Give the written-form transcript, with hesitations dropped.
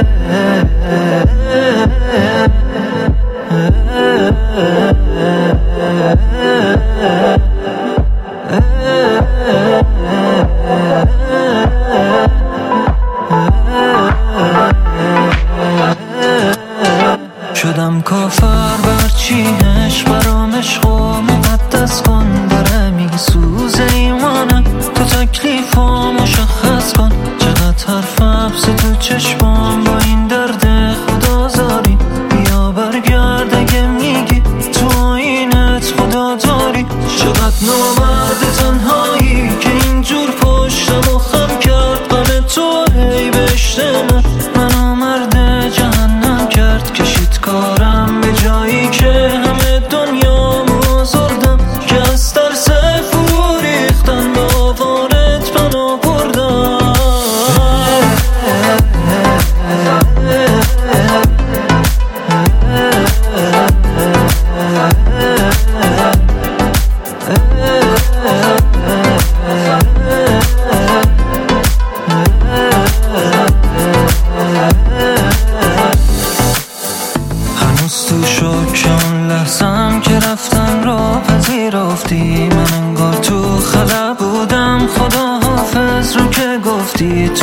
شدم کافر برچی عشق برام عشق و مقدس کن داره میسوزه ایمانم تو تکلیفا مشخص کن چقدر حرف حبس تو چشمام با این درد خدازاری بیا برگرد اگه میگی تو آینت خدا داری چقدر نامرد تنهایی که اینجور پشتم و خم کرد غم تو هی بهشت من آمرد جهنم کرد کشید کارم به جایی که همه دنیا مزردم که از ترس فرو ریختن به آوارت پناه بردم هنوز تو شکم لحظم که رفتن را پذیرفتی من انگار تو خلا بودم خدا حافظ رو که گفتی